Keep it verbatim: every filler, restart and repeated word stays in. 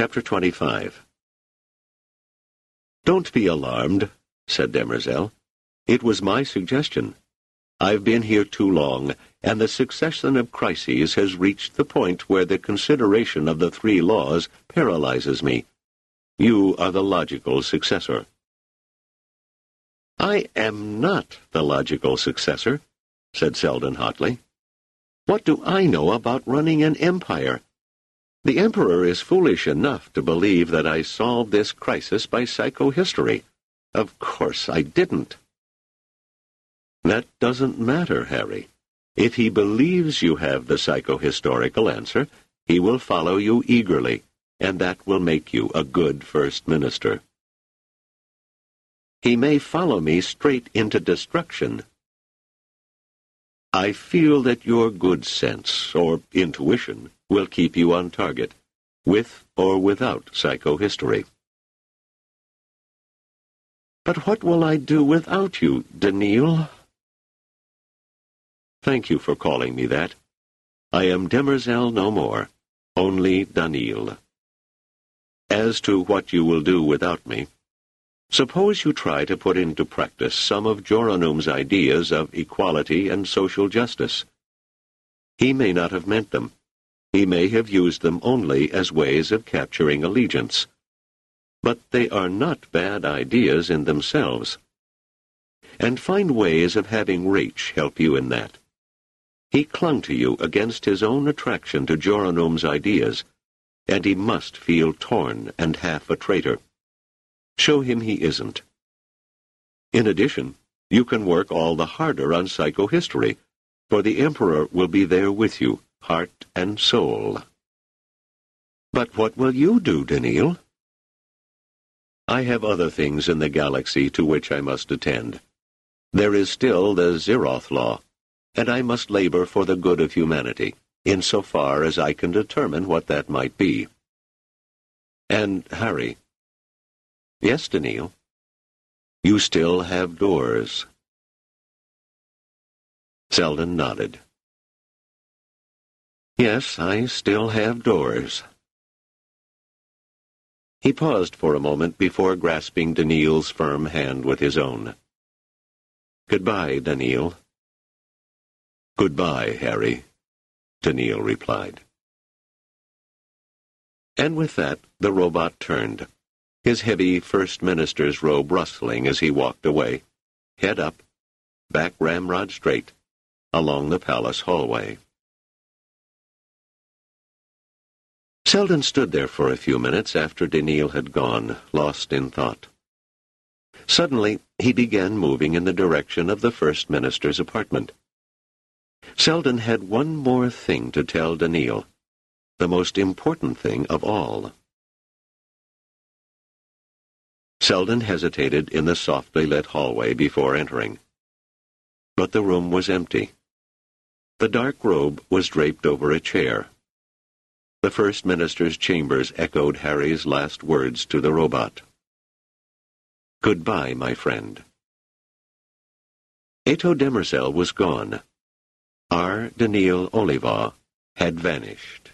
Chapter twenty-five. "Don't be alarmed," said Demerzel. "It was my suggestion. I've been here too long, and the succession of crises has reached the point where the consideration of the three laws paralyzes me. You are the logical successor." "I am not the logical successor," said Selden hotly. "What do I know about running an empire? The Emperor is foolish enough to believe that I solved this crisis by psychohistory. Of course I didn't." "That doesn't matter, Harry. If he believes you have the psychohistorical answer, he will follow you eagerly, and that will make you a good First Minister." "He may follow me straight into destruction." "I feel that your good sense, or intuition, will keep you on target, with or without psychohistory." "But what will I do without you, Daneel?" "Thank you for calling me that. I am Demerzel no more, only Daneel. As to what you will do without me, suppose you try to put into practice some of Joranum's ideas of equality and social justice. He may not have meant them. He may have used them only as ways of capturing allegiance. But they are not bad ideas in themselves. And find ways of having Raich help you in that. He clung to you against his own attraction to Joranum's ideas, and he must feel torn and half a traitor. Show him he isn't. In addition, you can work all the harder on psychohistory, for the Emperor will be there with you, heart and soul." "But what will you do, Daneel?" "I have other things in the galaxy to which I must attend. There is still the Zeroth Law, and I must labor for the good of humanity, insofar as I can determine what that might be. And, Harry—" "Yes, Daneel?" "You still have doors." Selden nodded. "Yes, I still have doors." He paused for a moment before grasping Daneel's firm hand with his own. "Goodbye, Daneel." "Goodbye, Harry," Daneel replied. And with that, the robot turned, his heavy First Minister's robe rustling as he walked away, head up, back ramrod straight, along the palace hallway. Selden stood there for a few minutes after Daneel had gone, lost in thought. Suddenly, he began moving in the direction of the First Minister's apartment. Selden had one more thing to tell Daneel, the most important thing of all. Selden hesitated in the softly lit hallway before entering. But the room was empty. The dark robe was draped over a chair. The First Minister's chambers echoed Harry's last words to the robot. "Goodbye, my friend." Ato Demerzel was gone. R. Daneel Olivaw had vanished.